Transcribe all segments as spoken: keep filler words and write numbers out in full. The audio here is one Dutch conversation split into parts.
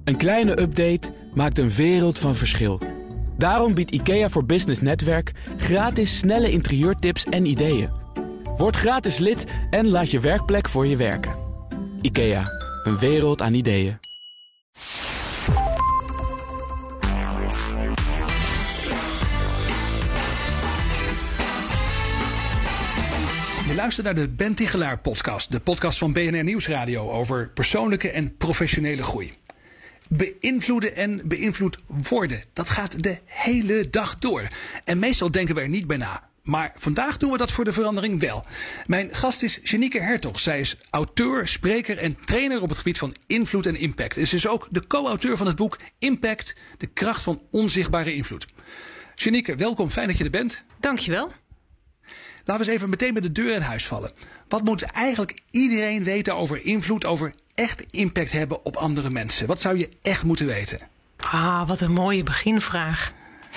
Een kleine update maakt een wereld van verschil. Daarom biedt IKEA voor Business Netwerk gratis snelle interieurtips en ideeën. Word gratis lid en laat je werkplek voor je werken. IKEA, een wereld aan ideeën. Je luistert naar de Ben Tichelaar podcast. De podcast van B N R Nieuwsradio over persoonlijke en professionele groei. Beïnvloeden en beïnvloed worden. Dat gaat de hele dag door. En meestal denken we er niet bij na. Maar vandaag doen we dat voor de verandering wel. Mijn gast is Janieke Hertog. Zij is auteur, spreker en trainer op het gebied van invloed en impact. En ze is ook de co-auteur van het boek Impact, de kracht van onzichtbare invloed. Janieke, welkom. Fijn dat je er bent. Dankjewel. Laten we eens even meteen met de deur in huis vallen. Wat moet eigenlijk iedereen weten over invloed, over echt impact hebben op andere mensen? Wat zou je echt moeten weten? Ah, wat een mooie beginvraag.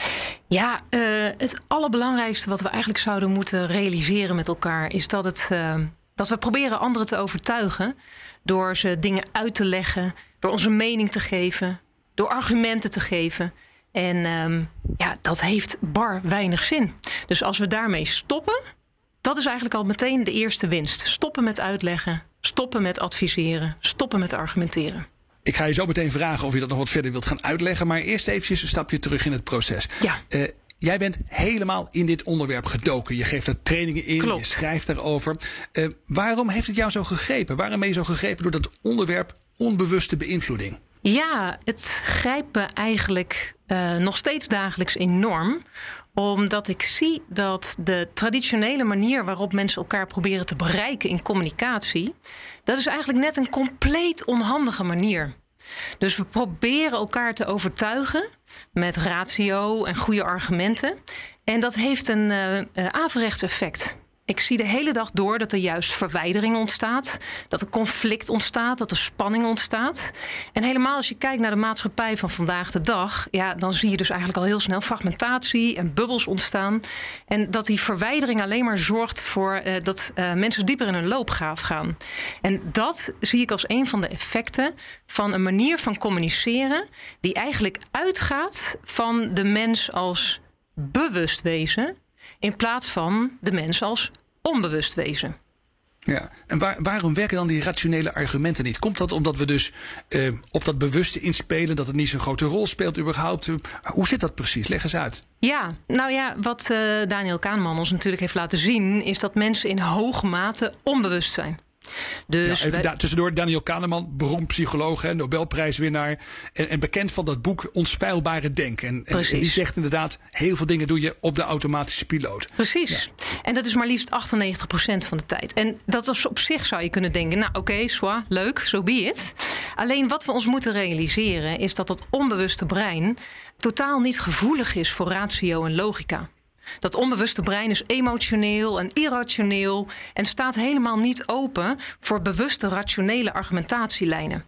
Ja, uh, het allerbelangrijkste wat we eigenlijk zouden moeten realiseren met elkaar is dat, het, uh, dat we proberen anderen te overtuigen door ze dingen uit te leggen, door onze mening te geven, door argumenten te geven. En um, ja, dat heeft bar weinig zin. Dus als we daarmee stoppen, dat is eigenlijk al meteen de eerste winst. Stoppen met uitleggen, stoppen met adviseren, stoppen met argumenteren. Ik ga je zo meteen vragen of je dat nog wat verder wilt gaan uitleggen. Maar eerst eventjes een stapje terug in het proces. Ja. Uh, jij bent helemaal in dit onderwerp gedoken. Je geeft er trainingen in, Klopt. Je schrijft daarover. Uh, waarom heeft het jou zo gegrepen? Waarom ben je zo gegrepen door dat onderwerp onbewuste beïnvloeding? Ja, het grijpt me eigenlijk uh, nog steeds dagelijks enorm. Omdat ik zie dat de traditionele manier waarop mensen elkaar proberen te bereiken in communicatie, dat is eigenlijk net een compleet onhandige manier. Dus we proberen elkaar te overtuigen met ratio en goede argumenten. En dat heeft een uh, uh, averechts effect. Ik zie de hele dag door dat er juist verwijdering ontstaat. Dat er conflict ontstaat, dat er spanning ontstaat. En helemaal als je kijkt naar de maatschappij van vandaag de dag, ja, dan zie je dus eigenlijk al heel snel fragmentatie en bubbels ontstaan. En dat die verwijdering alleen maar zorgt voor uh, dat uh, mensen dieper in hun loopgraaf gaan. En dat zie ik als een van de effecten van een manier van communiceren die eigenlijk uitgaat van de mens als bewust wezen, in plaats van de mens als onbewust wezen. Ja, en waar, waarom werken dan die rationele argumenten niet? Komt dat omdat we dus uh, op dat bewuste inspelen, dat het niet zo'n grote rol speelt überhaupt? Uh, hoe zit dat precies? Leg eens uit. Ja, nou ja, wat uh, Daniel Kahneman ons natuurlijk heeft laten zien, is dat mensen in hoge mate onbewust zijn. Dus ja, even wij... da- tussendoor, Daniel Kahneman, beroemd psycholoog, hè, Nobelprijswinnaar. En, en bekend van dat boek Ons feilbare denken. En, en, en die zegt inderdaad, heel veel dingen doe je op de automatische piloot. Precies. Ja. En dat is maar liefst achtennegentig procent van de tijd. En dat is op zich zou je kunnen denken, nou oké, okay, soit, leuk, so be it. Alleen wat we ons moeten realiseren is dat dat onbewuste brein totaal niet gevoelig is voor ratio en logica. Dat onbewuste brein is emotioneel en irrationeel en staat helemaal niet open voor bewuste rationele argumentatielijnen.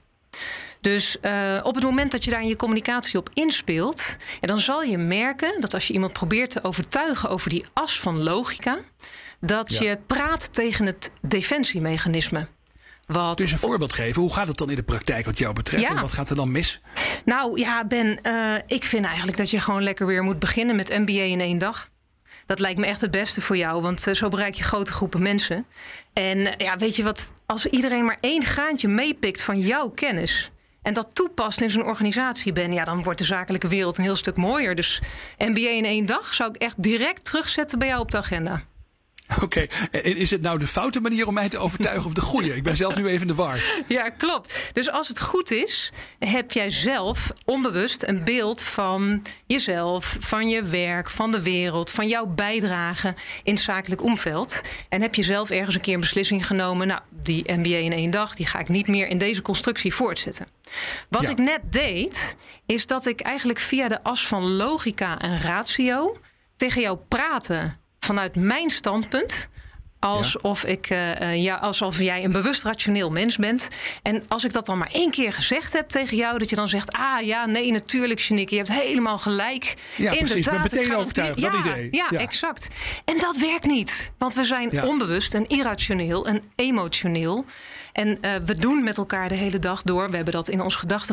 Dus uh, op het moment dat je daar in je communicatie op inspeelt, ja, dan zal je merken dat als je iemand probeert te overtuigen over die as van logica, dat ja. je praat tegen het defensiemechanisme. Wat dus een voorbeeld geven, hoe gaat het dan in de praktijk wat jou betreft? Ja. En wat gaat er dan mis? Nou ja, Ben, uh, ik vind eigenlijk dat je gewoon lekker weer moet beginnen met M B A in één dag. Dat lijkt me echt het beste voor jou, want uh, zo bereik je grote groepen mensen. En uh, ja, weet je wat, als iedereen maar één graantje meepikt van jouw kennis en dat toepast in zijn organisatie, Ben, ja, dan wordt de zakelijke wereld een heel stuk mooier. Dus M B A in één dag zou ik echt direct terugzetten bij jou op de agenda. Oké, okay. En is het nou de foute manier om mij te overtuigen of de goede? Ik ben zelf nu even in de war. Ja, klopt. Dus als het goed is, heb jij zelf onbewust een beeld van jezelf, van je werk, van de wereld, van jouw bijdrage in het zakelijk omveld. En heb je zelf ergens een keer een beslissing genomen, nou, die M B A in één dag, die ga ik niet meer in deze constructie voortzetten. Wat ja. ik net deed, is dat ik eigenlijk via de as van logica en ratio tegen jou praatte vanuit mijn standpunt, alsof, ja. ik, uh, ja, alsof jij een bewust rationeel mens bent. En als ik dat dan maar één keer gezegd heb tegen jou, dat je dan zegt, ah ja, nee, natuurlijk, Janieke, je hebt helemaal gelijk. Ja, inderdaad, precies, ik ben meteen overtuigd, ja, dat idee. Ja, ja, exact. En dat werkt niet, want we zijn ja. onbewust en irrationeel en emotioneel. En uh, we doen met elkaar de hele dag door, we hebben dat in ons gedachtegoed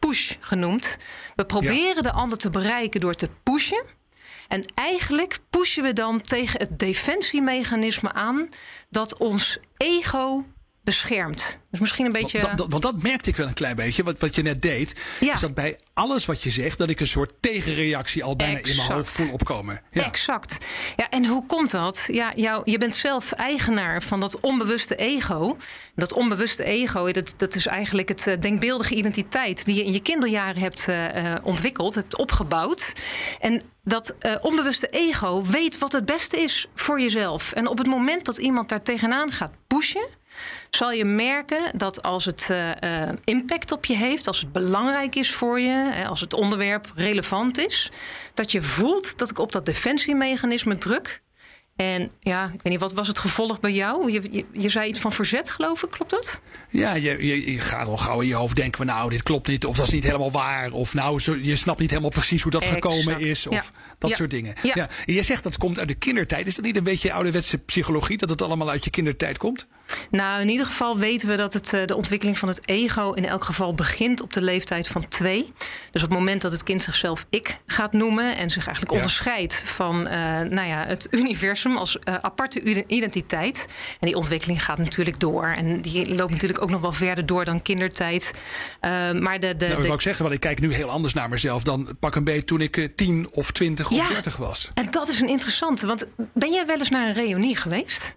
push genoemd. We proberen ja. de ander te bereiken door te pushen. En eigenlijk pushen we dan tegen het defensiemechanisme aan dat ons ego beschermt. Dus misschien een beetje... Want dat, want dat merkte ik wel een klein beetje, wat, wat je net deed. Ja. Is dat bij alles wat je zegt, dat ik een soort tegenreactie al bijna exact. in mijn hoofd voel opkomen. Ja. Exact. Ja, en hoe komt dat? Ja, jou, je bent zelf eigenaar van dat onbewuste ego. Dat onbewuste ego, dat, dat is eigenlijk het uh, denkbeeldige identiteit die je in je kinderjaren hebt uh, ontwikkeld, hebt opgebouwd. En dat uh, onbewuste ego weet wat het beste is voor jezelf. En op het moment dat iemand daar tegenaan gaat pushen, zal je merken dat als het uh, uh, impact op je heeft, als het belangrijk is voor je, uh, als het onderwerp relevant is, dat je voelt dat ik op dat defensiemechanisme druk. En ja, ik weet niet, wat was het gevolg bij jou? Je, je, je zei iets van verzet, geloof ik, klopt dat? Ja, je, je, je gaat al gauw in je hoofd denken van nou, dit klopt niet, of dat is niet helemaal waar, of nou, zo, je snapt niet helemaal precies hoe dat exact. gekomen is, of ja. dat ja. soort dingen. Ja. Ja. En je zegt dat het komt uit de kindertijd. Is dat niet een beetje ouderwetse psychologie, dat het allemaal uit je kindertijd komt? Nou, in ieder geval weten we dat het, de ontwikkeling van het ego in elk geval begint op de leeftijd van twee. Dus op het moment dat het kind zichzelf ik gaat noemen en zich eigenlijk ja. onderscheidt van uh, nou ja, het universum als uh, aparte identiteit. En die ontwikkeling gaat natuurlijk door. En die loopt natuurlijk ook nog wel verder door dan kindertijd. Uh, maar de, de, nou, dat de... wil ik zeggen, want ik kijk nu heel anders naar mezelf dan pak een beetje toen ik uh, tien of twintig of ja, dertig was. En dat is een interessante, want ben jij wel eens naar een reunie geweest?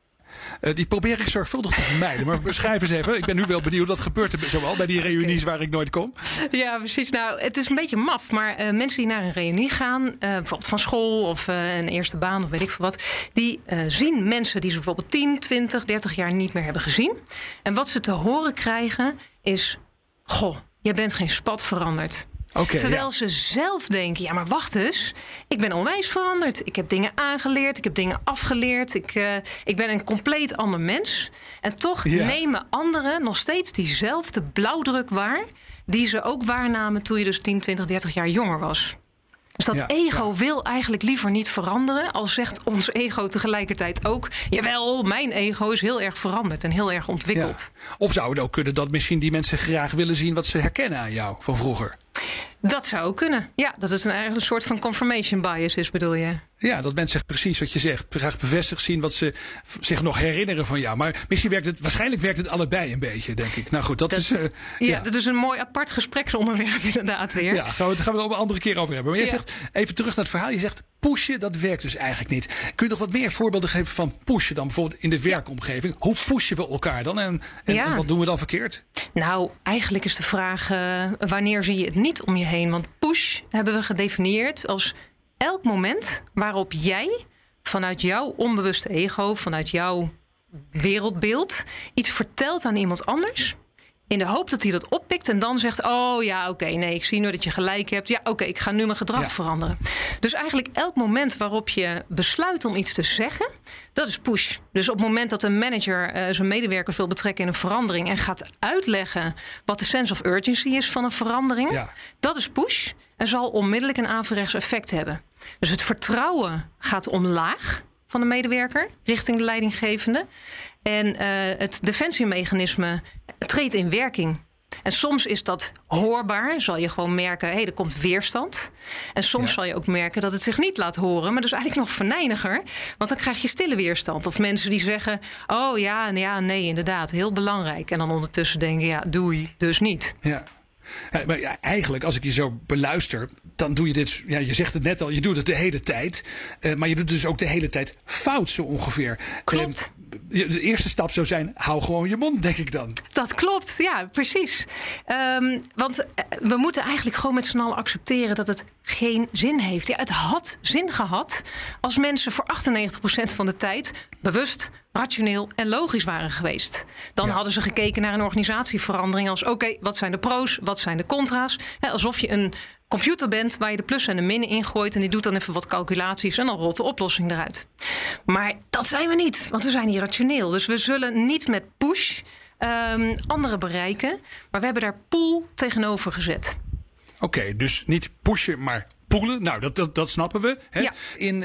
Uh, die probeer ik zorgvuldig te vermijden. Maar beschrijf eens even. Ik ben nu wel benieuwd. Wat gebeurt er zoal bij die reunies okay. waar ik nooit kom? Ja, precies. Nou, het is een beetje maf. Maar uh, mensen die naar een reunie gaan, uh, bijvoorbeeld van school of uh, een eerste baan of weet ik veel wat, die uh, zien mensen die ze bijvoorbeeld tien, twintig, dertig jaar niet meer hebben gezien. En wat ze te horen krijgen is: goh, je bent geen spat veranderd. Okay, Terwijl ja. ze zelf denken, ja, maar wacht eens. Ik ben onwijs veranderd. Ik heb dingen aangeleerd. Ik heb dingen afgeleerd. Ik, uh, ik ben een compleet ander mens. En toch ja. nemen anderen nog steeds diezelfde blauwdruk waar, die ze ook waarnamen toen je dus tien, twintig, dertig jaar jonger was. Dus dat ja, ego ja. wil eigenlijk liever niet veranderen, al zegt ons ego tegelijkertijd ook: jawel, mijn ego is heel erg veranderd en heel erg ontwikkeld. Ja. Of zou het ook kunnen dat misschien die mensen graag willen zien wat ze herkennen aan jou van vroeger? Dat zou kunnen. Ja, dat het een, een soort van confirmation bias is, bedoel je? Ja, dat mensen precies wat je zegt, graag bevestigd zien wat ze zich nog herinneren van jou. Maar misschien werkt het, waarschijnlijk werkt het allebei een beetje, denk ik. Nou goed, dat, dat is... Uh, ja, ja, dat is een mooi apart gespreksonderwerp inderdaad weer. Ja, gaan we, daar gaan we het op een andere keer over hebben. Maar jij ja. zegt, even terug naar het verhaal, je zegt pushen, dat werkt dus eigenlijk niet. Kun je nog wat meer voorbeelden geven van pushen dan bijvoorbeeld in de werkomgeving? Hoe pushen we elkaar dan en, en, ja. en wat doen we dan verkeerd? Nou, eigenlijk is de vraag, uh, wanneer zie je het niet om je heen? Want push hebben we gedefinieerd als elk moment waarop jij vanuit jouw onbewuste ego, vanuit jouw wereldbeeld, iets vertelt aan iemand anders, in de hoop dat hij dat oppikt en dan zegt: oh ja, oké, okay, nee, ik zie nu dat je gelijk hebt. Ja, oké, okay, ik ga nu mijn gedrag ja. veranderen. Dus eigenlijk elk moment waarop je besluit om iets te zeggen, dat is push. Dus op het moment dat een manager uh, zijn medewerkers wil betrekken in een verandering en gaat uitleggen wat de sense of urgency is van een verandering, ja. dat is push en zal onmiddellijk een averechts effect hebben. Dus het vertrouwen gaat omlaag van de medewerker richting de leidinggevende. En uh, het defensiemechanisme treedt in werking. En soms is dat hoorbaar. Zal je gewoon merken, hé, hey, er komt weerstand. En soms ja. zal je ook merken dat het zich niet laat horen. Maar dus eigenlijk nog venijniger. Want dan krijg je stille weerstand. Of mensen die zeggen: oh ja, ja, nee, inderdaad, heel belangrijk. En dan ondertussen denken: ja, doei, dus niet. Ja. Ja, maar ja, eigenlijk, als ik je zo beluister, dan doe je dit, ja, je zegt het net al, je doet het de hele tijd. Uh, maar je doet het dus ook de hele tijd fout, zo ongeveer. Klopt. Uh, de eerste stap zou zijn: hou gewoon je mond, denk ik dan. Dat klopt, ja, precies. Um, want uh, we moeten eigenlijk gewoon met z'n allen accepteren dat het geen zin heeft. Ja, het had zin gehad als mensen voor achtennegentig procent van de tijd bewust, rationeel en logisch waren geweest. Dan ja. hadden ze gekeken naar een organisatieverandering als: oké, okay, wat zijn de pro's, wat zijn de contra's? He, alsof je een computer bent waar je de plussen en de minnen ingooit en die doet dan even wat calculaties en dan rolt de oplossing eruit. Maar dat zijn we niet, want we zijn hier rationeel. Dus we zullen niet met push um, anderen bereiken, maar we hebben daar pull tegenover gezet. Oké, okay, dus niet pushen, maar poelen. Nou, dat, dat, dat snappen we. Hè? Ja. In uh,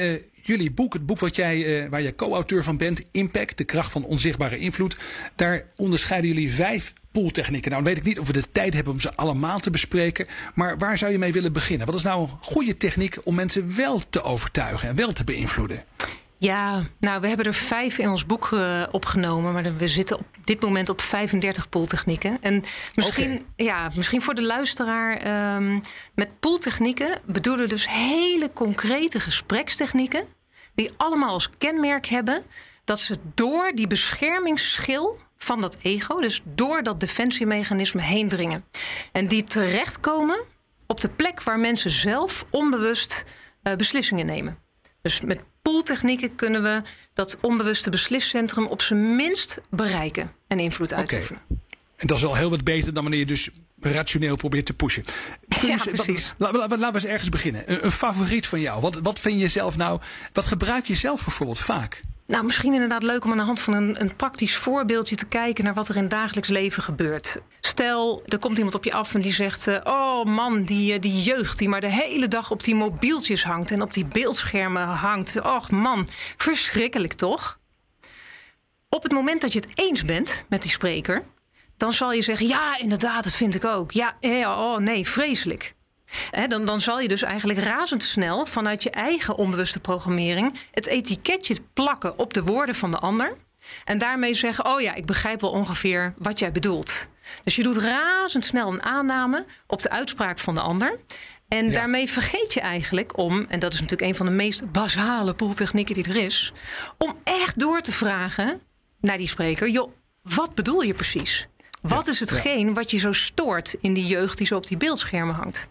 jullie boek, het boek wat jij, uh, waar jij co-auteur van bent, Impact, de kracht van onzichtbare invloed. Daar onderscheiden jullie vijf pooltechnieken. Nou, dan weet ik niet of we de tijd hebben om ze allemaal te bespreken. Maar waar zou je mee willen beginnen? Wat is nou een goede techniek om mensen wel te overtuigen en wel te beïnvloeden? Ja, nou, we hebben er vijf in ons boek uh, opgenomen. Maar we zitten op dit moment op vijfendertig pooltechnieken. En misschien, okay. ja, misschien voor de luisteraar, um, met pooltechnieken bedoelen we dus hele concrete gesprekstechnieken die allemaal als kenmerk hebben dat ze door die beschermingsschil van dat ego, dus door dat defensiemechanisme heen dringen. En die terechtkomen op de plek waar mensen zelf onbewust uh, beslissingen nemen. Dus met pooltechnieken kunnen we dat onbewuste besliscentrum op zijn minst bereiken en invloed uitoefenen. Okay. En dat is al heel wat beter dan wanneer je dus rationeel probeert te pushen. Ja, eens, precies. Laten la, la, la we eens ergens beginnen. Een, een favoriet van jou. Wat, wat vind je zelf nou? Wat gebruik je zelf bijvoorbeeld vaak? Nou, misschien inderdaad leuk om aan de hand van een, een praktisch voorbeeldje te kijken naar wat er in het dagelijks leven gebeurt. Stel, er komt iemand op je af en die zegt, uh, oh man, die, die jeugd die maar de hele dag op die mobieltjes hangt en op die beeldschermen hangt. Och man, verschrikkelijk toch? Op het moment dat je het eens bent met die spreker, dan zal je zeggen, ja, inderdaad, dat vind ik ook. Ja, ja oh nee, vreselijk. He, dan, dan zal je dus eigenlijk razendsnel vanuit je eigen onbewuste programmering het etiketje plakken op de woorden van de ander. En daarmee zeggen, oh ja, ik begrijp wel ongeveer wat jij bedoelt. Dus je doet razendsnel een aanname op de uitspraak van de ander. En ja. daarmee vergeet je eigenlijk om, en dat is natuurlijk een van de meest basale pooltechnieken die er is, om echt door te vragen naar die spreker, joh, wat bedoel je precies? Wat is hetgeen ja. wat je zo stoort in die jeugd die zo op die beeldschermen hangt?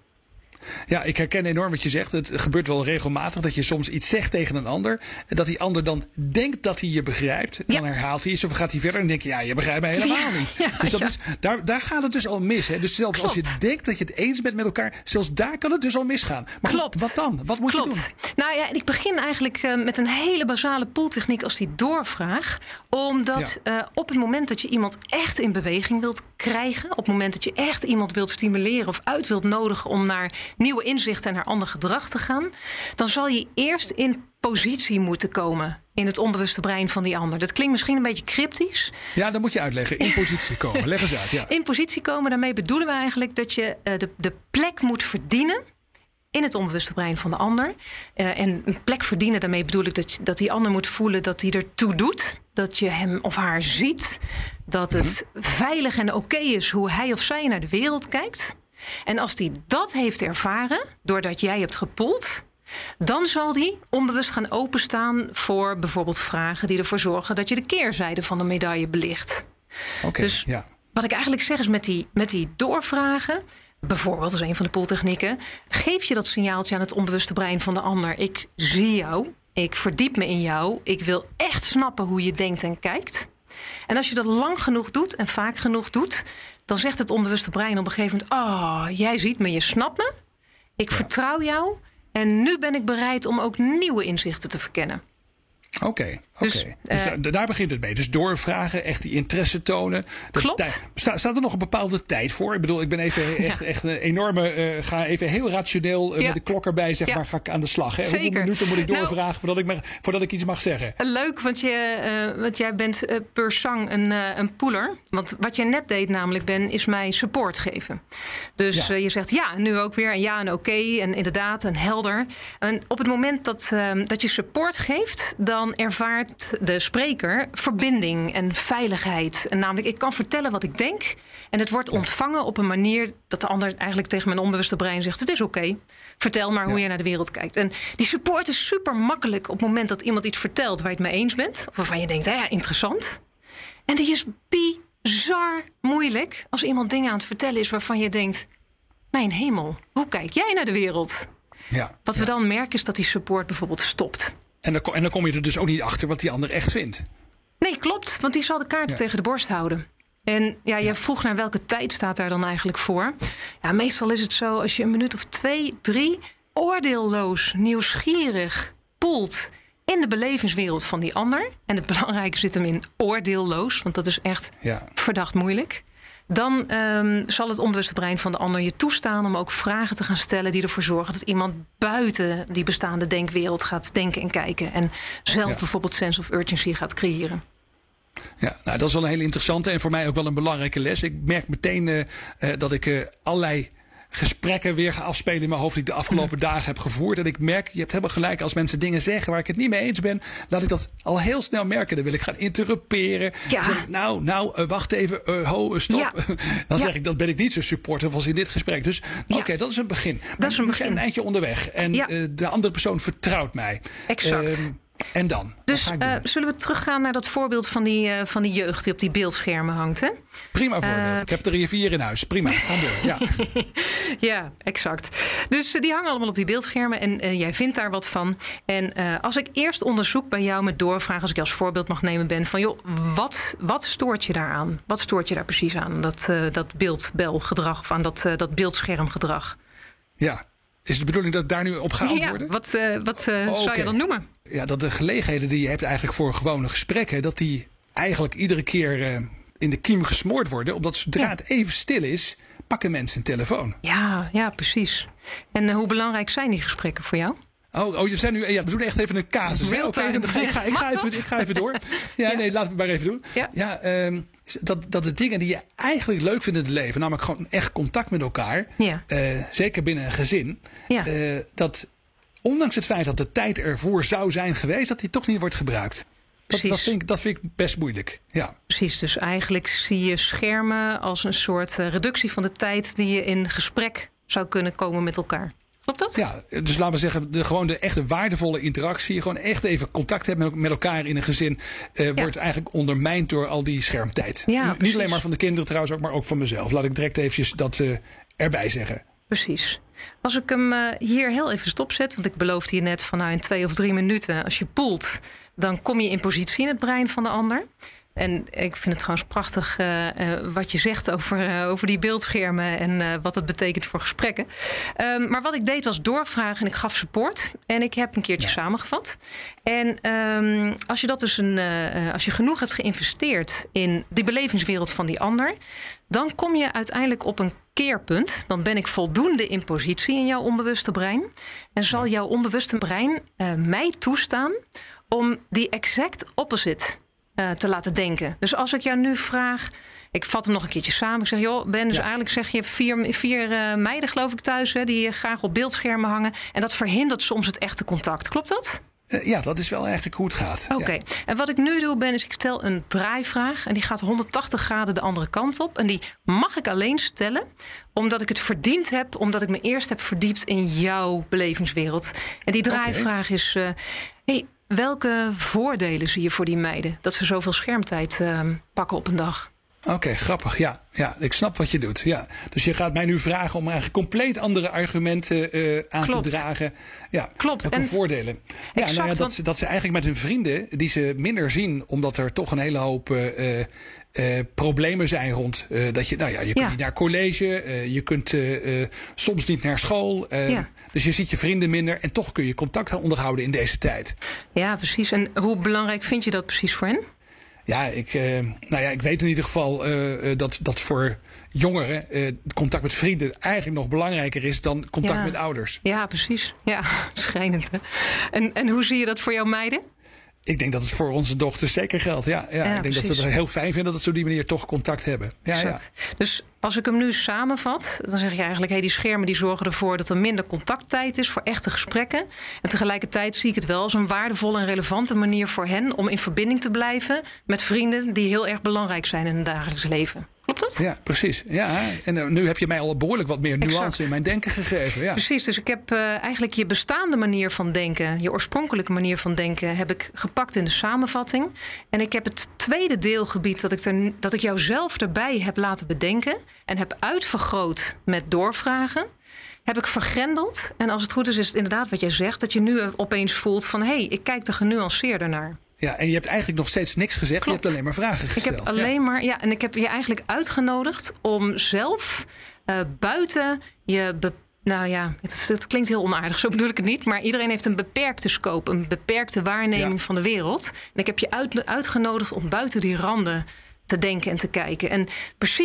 Ja, ik herken enorm wat je zegt. Het gebeurt wel regelmatig dat je soms iets zegt tegen een ander. En dat die ander dan denkt dat hij je begrijpt. Ja. Dan herhaalt hij iets of gaat hij verder. En dan denk je, ja, je begrijpt mij helemaal ja. niet. Ja, dus dat ja. is, daar, daar gaat het dus al mis. Hè? Dus zelfs Klopt. als je denkt dat je het eens bent met elkaar, zelfs daar kan het dus al misgaan. Maar Klopt. wat dan? Wat moet Klopt. je doen? Nou ja, ik begin eigenlijk uh, met een hele basale pooltechniek als die doorvraag. Omdat ja. uh, op het moment dat je iemand echt in beweging wilt krijgen, op het moment dat je echt iemand wilt stimuleren of uit wilt nodigen om naar nieuwe inzichten en naar ander gedrag te gaan, dan zal je eerst in positie moeten komen in het onbewuste brein van die ander. Dat klinkt misschien een beetje cryptisch. Ja, dat moet je uitleggen. In positie komen. Leg eens uit. Ja. In positie komen, daarmee bedoelen we eigenlijk dat je uh, de, de plek moet verdienen in het onbewuste brein van de ander. Uh, en een plek verdienen, daarmee bedoel ik dat, dat die ander moet voelen dat hij ertoe doet. Dat je hem of haar ziet. Dat het mm-hmm. veilig en oké okay is hoe hij of zij naar de wereld kijkt. En als die dat heeft ervaren, doordat jij hebt gepoeld, dan zal die onbewust gaan openstaan voor bijvoorbeeld vragen die ervoor zorgen dat je de keerzijde van de medaille belicht. Okay, dus ja. wat ik eigenlijk zeg is met die, met die doorvragen, bijvoorbeeld als een van de pooltechnieken, geef je dat signaaltje aan het onbewuste brein van de ander. Ik zie jou, ik verdiep me in jou, ik wil echt snappen hoe je denkt en kijkt. En als je dat lang genoeg doet en vaak genoeg doet, dan zegt het onbewuste brein op een gegeven moment, oh, jij ziet me, je snapt me. Ik ja. vertrouw jou. En nu ben ik bereid om ook nieuwe inzichten te verkennen. Oké, okay, oké. Okay. Dus, dus uh, daar, daar begint het mee. Dus doorvragen, echt die interesse tonen. Klopt. Tijd, sta, staat er nog een bepaalde tijd voor? Ik bedoel, ik ben even echt, ja. echt een enorme... Uh, ga even heel rationeel uh, ja. met de klok erbij, zeg ja. maar, ga ik aan de slag. Hè? Hoeveel minuten moet ik doorvragen nou, voordat, ik mag, voordat ik iets mag zeggen? Leuk, want, je, uh, want jij bent uh, per sang een, uh, een poeler. Want wat jij net deed namelijk, Ben, is mij support geven. Dus ja. uh, je zegt ja, nu ook weer. En ja, en oké. Okay, en inderdaad, en helder. En op het moment dat, uh, dat je support geeft, dan dan ervaart de spreker verbinding en veiligheid. En namelijk, ik kan vertellen wat ik denk. En het wordt ontvangen op een manier dat de ander eigenlijk tegen mijn onbewuste brein zegt, het is oké. Okay. Vertel maar hoe ja. je naar de wereld kijkt. En die support is super makkelijk op het moment dat iemand iets vertelt waar je het mee eens bent. Of waarvan je denkt, ja, interessant. En die is bizar moeilijk als iemand dingen aan het vertellen is waarvan je denkt, mijn hemel, hoe kijk jij naar de wereld? Ja, Wat ja. we dan merken is dat die support bijvoorbeeld stopt. En dan, en dan kom je er dus ook niet achter wat die ander echt vindt. Nee, klopt. Want die zal de kaarten ja. tegen de borst houden. En ja, jij ja. vroeg naar welke tijd staat daar dan eigenlijk voor. Ja, meestal is het zo als je een minuut of twee, drie oordeelloos, nieuwsgierig poelt in de belevingswereld van die ander. En het belangrijke zit hem in oordeelloos, want dat is echt ja. verdacht moeilijk. dan um, zal het onbewuste brein van de ander je toestaan om ook vragen te gaan stellen die ervoor zorgen dat iemand buiten die bestaande denkwereld gaat denken en kijken. En zelf ja. bijvoorbeeld sense of urgency gaat creëren. Ja, nou, dat is wel een hele interessante en voor mij ook wel een belangrijke les. Ik merk meteen uh, uh, dat ik uh, allerlei gesprekken weer ga afspelen in mijn hoofd die ik de afgelopen mm. dagen heb gevoerd. En ik merk, je hebt helemaal gelijk, als mensen dingen zeggen waar ik het niet mee eens ben, laat ik dat al heel snel merken. Dan wil ik gaan interrumperen. Ja. Dan zeg ik, nou, nou, uh, wacht even, uh, ho, uh, stop. Ja. Dan zeg ja. ik, dat ben ik niet zo supportive als in dit gesprek. Dus oké, okay, ja. dat is een begin. Maar dat is een begin. We zijn een eindje onderweg. En ja. uh, de andere persoon vertrouwt mij. Exact. Uh, En dan? Dus uh, zullen we teruggaan naar dat voorbeeld van die, uh, van die jeugd die op die beeldschermen hangt? Hè? Prima voorbeeld. Uh, ik heb er hier vier in huis. Prima. Gaan door. Ja. ja, exact. Dus uh, die hangen allemaal op die beeldschermen en uh, jij vindt daar wat van. En uh, als ik eerst onderzoek bij jou met doorvraag, als ik je als voorbeeld mag nemen ben, van joh, wat, wat stoort je daaraan? Wat stoort je daar precies aan? Dat, uh, dat beeldbelgedrag of aan dat, uh, dat beeldschermgedrag? Ja. Is de bedoeling dat ik daar nu op ga antwoorden? Ja, wat, uh, wat uh, oh, zou okay. je dan noemen? Ja, dat de gelegenheden die je hebt eigenlijk voor gewone gesprekken, dat die eigenlijk iedere keer uh, in de kiem gesmoord worden. Omdat zodra ja. het even stil is, pakken mensen een telefoon. Ja, ja, precies. En uh, hoe belangrijk zijn die gesprekken voor jou? Oh, oh, je zijn nu, ja, we doen echt even een casus. Oké, okay, ik, ga, ik, ga even, ik ga even door. Ja, ja. nee, laten we het maar even doen. Ja, ja um, dat, dat de dingen die je eigenlijk leuk vindt in het leven, namelijk gewoon echt contact met elkaar, ja. uh, zeker binnen een gezin, ja. uh, dat ondanks het feit dat de tijd ervoor zou zijn geweest, dat die toch niet wordt gebruikt. Dat, dat, vind ik, dat vind ik best moeilijk. Ja. Precies, dus eigenlijk zie je schermen als een soort uh, reductie van de tijd die je in gesprek zou kunnen komen met elkaar. Klopt dat? Ja, dus laten we zeggen, de, gewoon de echte waardevolle interactie, gewoon echt even contact hebben met, met elkaar in een gezin, uh, ja. wordt eigenlijk ondermijnd door al die schermtijd. Ja, Niet alleen maar van de kinderen trouwens, ook, maar ook van mezelf. Laat ik direct eventjes dat uh, erbij zeggen. Precies. Als ik hem uh, hier heel even stopzet, want ik beloofde je net van nou in twee of drie minuten, als je poelt, dan kom je in positie in het brein van de ander. En ik vind het trouwens prachtig uh, uh, wat je zegt over, uh, over die beeldschermen en uh, wat het betekent voor gesprekken. Um, maar wat ik deed was doorvragen en ik gaf support. En ik heb een keertje ja. samengevat. En um, als je dat dus een, uh, als je genoeg hebt geïnvesteerd in die belevingswereld van die ander, dan kom je uiteindelijk op een keerpunt. Dan ben ik voldoende in positie in jouw onbewuste brein. En zal jouw onbewuste brein uh, mij toestaan om die exact opposite Uh, te laten denken. Dus als ik jou nu vraag, ik vat hem nog een keertje samen. Ik zeg, joh, Ben, dus ja. eigenlijk zeg je, je hebt vier, vier uh, meiden, geloof ik, thuis, hè, die graag op beeldschermen hangen. En dat verhindert soms het echte contact. Klopt dat? Uh, ja, dat is wel eigenlijk hoe het gaat. Oké. Okay. Ja. En wat ik nu doe, Ben, is ik stel een draaivraag. En die gaat honderdtachtig graden de andere kant op. En die mag ik alleen stellen, omdat ik het verdiend heb, omdat ik me eerst heb verdiept in jouw belevingswereld. En die draaivraag okay. is, uh, hey, welke voordelen zie je voor die meiden dat ze zoveel schermtijd uh, pakken op een dag? Oké, okay, grappig. Ja, ja, ik snap wat je doet. Ja. Dus je gaat mij nu vragen om eigenlijk compleet andere argumenten uh, aan Klopt. te dragen. Ja, Klopt. Welke en voordelen? Ja, exact, nou ja, dat, want... ze, dat ze eigenlijk met hun vrienden, die ze minder zien, omdat er toch een hele hoop uh, uh, problemen zijn rond. Uh, dat je, nou ja, je kunt ja. niet naar college, uh, je kunt uh, uh, soms niet naar school. Uh, ja. Dus je ziet je vrienden minder en toch kun je contact onderhouden in deze tijd. Ja, precies. En hoe belangrijk vind je dat precies voor hen? Ja, ik, uh, nou ja, ik weet in ieder geval uh, dat, dat voor jongeren uh, contact met vrienden eigenlijk nog belangrijker is dan contact ja. met ouders. Ja, precies. Ja, schrijnend. Hè? En, en hoe zie je dat voor jouw meiden? Ik denk dat het voor onze dochters zeker geldt. Ja, ja, ja ik denk precies. dat ze het heel fijn vinden dat ze op die manier toch contact hebben. Ja, ja. Dus als ik hem nu samenvat, dan zeg je eigenlijk, hey, die schermen die zorgen ervoor dat er minder contacttijd is voor echte gesprekken. En tegelijkertijd zie ik het wel als een waardevolle en relevante manier voor hen om in verbinding te blijven met vrienden die heel erg belangrijk zijn in het dagelijks leven. Klopt dat? Ja, precies. Ja, en uh, nu heb je mij al behoorlijk wat meer nuance exact. in mijn denken gegeven. Ja. Precies, dus ik heb uh, eigenlijk je bestaande manier van denken, je oorspronkelijke manier van denken, heb ik gepakt in de samenvatting. En ik heb het tweede deelgebied dat ik, er, dat ik jou zelf erbij heb laten bedenken en heb uitvergroot met doorvragen, heb ik vergrendeld. En als het goed is, is het inderdaad wat jij zegt, dat je nu opeens voelt van, hé, hey, ik kijk er genuanceerder naar. Ja, en je hebt eigenlijk nog steeds niks gezegd. Klopt. Je hebt alleen maar vragen gesteld. Ik heb alleen ja. maar, ja, en ik heb je eigenlijk uitgenodigd om zelf uh, buiten je, be, nou ja, het, het klinkt heel onaardig, zo bedoel ik het niet, maar iedereen heeft een beperkte scope, een beperkte waarneming ja. van de wereld. En ik heb je uit, uitgenodigd om buiten die randen te denken en te kijken. En precies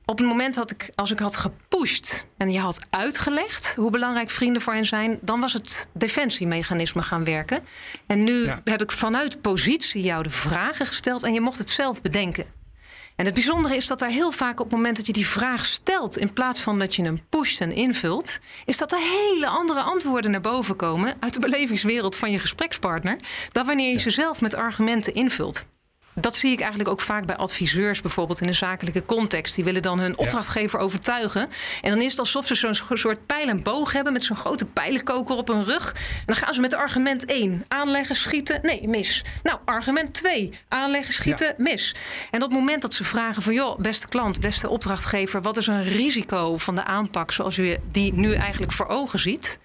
op het moment dat ik, als ik had gepusht en je had uitgelegd hoe belangrijk vrienden voor hen zijn, dan was het defensiemechanisme gaan werken. En nu ja. heb ik vanuit positie jou de vragen gesteld en je mocht het zelf bedenken. En het bijzondere is dat daar heel vaak op het moment dat je die vraag stelt, in plaats van dat je hem pusht en invult, is dat er hele andere antwoorden naar boven komen uit de belevingswereld van je gesprekspartner, dan wanneer je ja. ze zelf met argumenten invult. Dat zie ik eigenlijk ook vaak bij adviseurs, bijvoorbeeld in een zakelijke context. Die willen dan hun opdrachtgever ja. overtuigen. En dan is het alsof ze zo'n soort pijl en boog hebben met zo'n grote pijlenkoker op hun rug. En dan gaan ze met argument één, aanleggen, schieten, nee, mis. Nou, argument twee, aanleggen, schieten, ja. mis. En op het moment dat ze vragen van, joh, beste klant, beste opdrachtgever, wat is een risico van de aanpak zoals u die nu eigenlijk voor ogen ziet?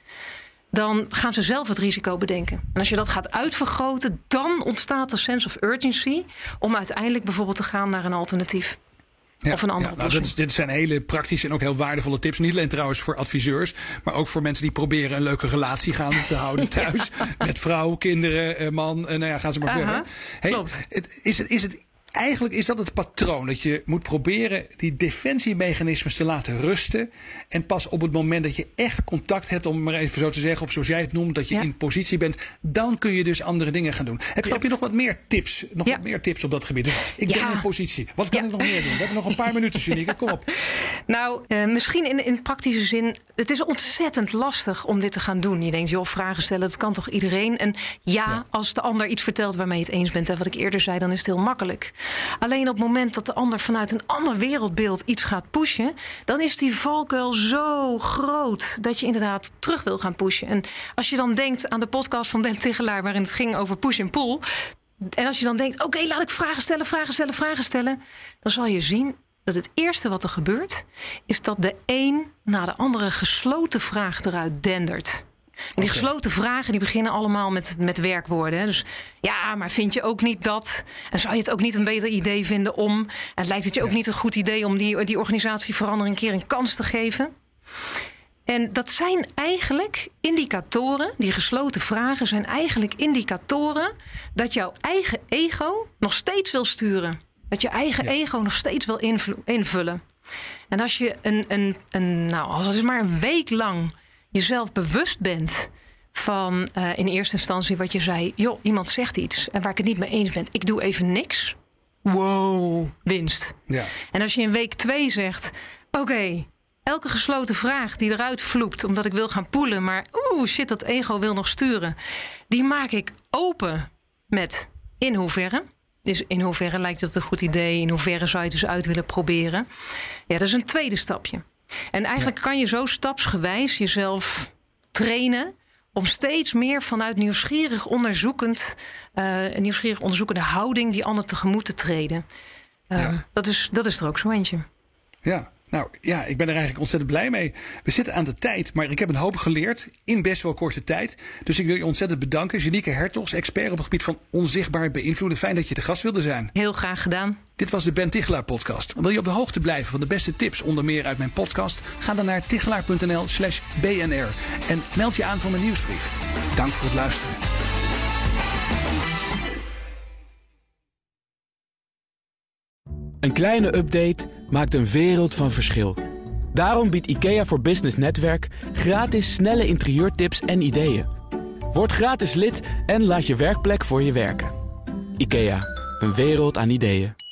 Dan gaan ze zelf het risico bedenken. En als je dat gaat uitvergroten, dan ontstaat de sense of urgency om uiteindelijk bijvoorbeeld te gaan naar een alternatief. Ja, of een andere ja, nou, dit, dit zijn hele praktische en ook heel waardevolle tips. Niet alleen trouwens voor adviseurs, maar ook voor mensen die proberen een leuke relatie gaan te houden thuis. ja. Met vrouw, kinderen, man. Nou ja, gaan ze maar Aha, verder. Hey, klopt. Is het, is het Eigenlijk is dat het patroon. Dat je moet proberen die defensiemechanismes te laten rusten. En pas op het moment dat je echt contact hebt, om maar even zo te zeggen, of zoals jij het noemt, dat je ja. in positie bent, dan kun je dus andere dingen gaan doen. Heb je, heb je nog wat meer tips? Nog ja. wat meer tips op dat gebied? Dus ik ja. ben in positie. Wat kan ja. ik nog meer doen? We hebben nog een paar minuten, Janieke. Kom op. Nou, uh, misschien in, in praktische zin. Het is ontzettend lastig om dit te gaan doen. Je denkt, joh, vragen stellen, dat kan toch iedereen? En ja, ja. als de ander iets vertelt waarmee je het eens bent, en wat ik eerder zei, dan is het heel makkelijk. Alleen op het moment dat de ander vanuit een ander wereldbeeld iets gaat pushen, dan is die valkuil zo groot dat je inderdaad terug wil gaan pushen. En als je dan denkt aan de podcast van Ben Tichelaar, waarin het ging over push en pull, en als je dan denkt, oké, okay, laat ik vragen stellen, vragen stellen, vragen stellen, dan zal je zien dat het eerste wat er gebeurt, is dat de een na de andere gesloten vraag eruit dendert. En die okay. gesloten vragen die beginnen allemaal met, met werkwoorden. Hè. Dus ja, maar vind je ook niet dat? En zou je het ook niet een beter idee vinden om? En lijkt het je ook ja. niet een goed idee om die, die organisatieverandering een keer een kans te geven? En dat zijn eigenlijk indicatoren, die gesloten vragen zijn eigenlijk indicatoren dat jouw eigen ego nog steeds wil sturen. Dat je eigen ja. ego nog steeds wil invlo- invullen. En als je een, een, een, nou, als het is maar een week lang jezelf bewust bent van uh, in eerste instantie wat je zei, joh, iemand zegt iets en waar ik het niet mee eens ben, ik doe even niks. Wow, winst. Ja. En als je in week twee zegt, oké, okay, elke gesloten vraag die eruit vloept omdat ik wil gaan poelen, maar oeh, shit, dat ego wil nog sturen, die maak ik open met in hoeverre. Dus in hoeverre lijkt het een goed idee, in hoeverre zou je het dus uit willen proberen. Ja, dat is een tweede stapje. En eigenlijk ja. kan je zo stapsgewijs jezelf trainen om steeds meer vanuit nieuwsgierig onderzoekend, uh, een nieuwsgierig onderzoekende houding die ander tegemoet te treden. Uh, ja. dat, is, dat is er ook zo eentje. Ja. Nou ja, ik ben er eigenlijk ontzettend blij mee. We zitten aan de tijd, maar ik heb een hoop geleerd in best wel korte tijd. Dus ik wil je ontzettend bedanken. Janieke Hertogs, expert op het gebied van onzichtbaar beïnvloeden. Fijn dat je te gast wilde zijn. Heel graag gedaan. Dit was de Ben Tichelaar podcast. Wil je op de hoogte blijven van de beste tips, onder meer uit mijn podcast? Ga dan naar tichelaar.nl slash bnr en meld je aan voor mijn nieuwsbrief. Dank voor het luisteren. Een kleine update maakt een wereld van verschil. Daarom biedt IKEA voor Business Netwerk gratis snelle interieurtips en ideeën. Word gratis lid en laat je werkplek voor je werken. IKEA, een wereld aan ideeën.